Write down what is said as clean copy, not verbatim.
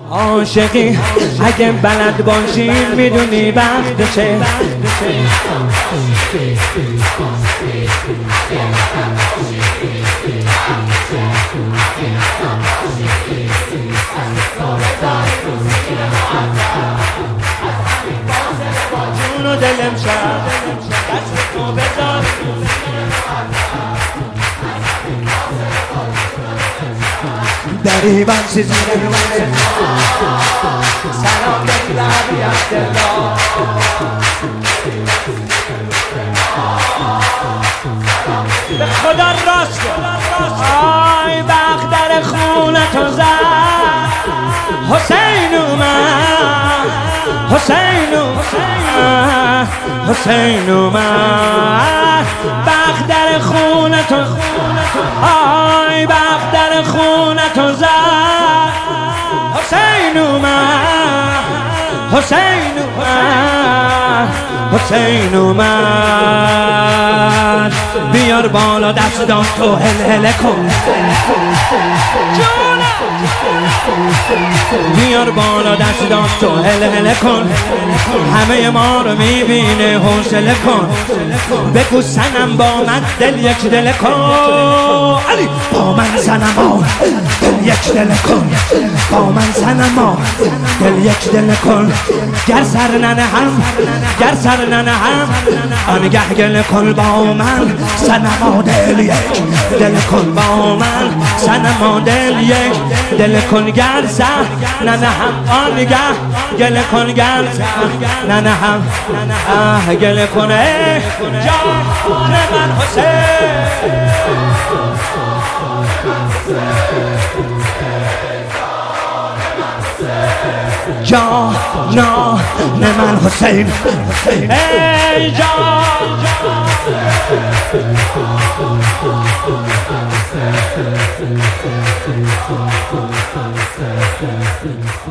عاشقی اگه بلد باشی میدونی وقت چه جون و دلم شد دست تو بذار در ایوان چیزی سلام بگذاری از دلا به خدا راست آی وقت در خونه تو زد حسین اومد حسین اومد حسین اومد وقت در خونه تو آی وقت در خونه تو زد حسین اومد حسین اومد حسین اومد بیار بالا دستان تو هل هل کن بیار بالا دستان تو هل هل کن همه ما رو میبینه حوصله کن بگو سنم با من دل یک دل کن علی با من سنم دل یک دل کن با من سنم دل یک دل کن گر سر ننه هم گر سر ننه هم آنگه گل کن با من سنم دل یک دل کن با من سنم دل یک دل کن گر سر ننه هم آنگه گل کن گر سر ننه هم گل کن جان من حسین جان من حسین ای جان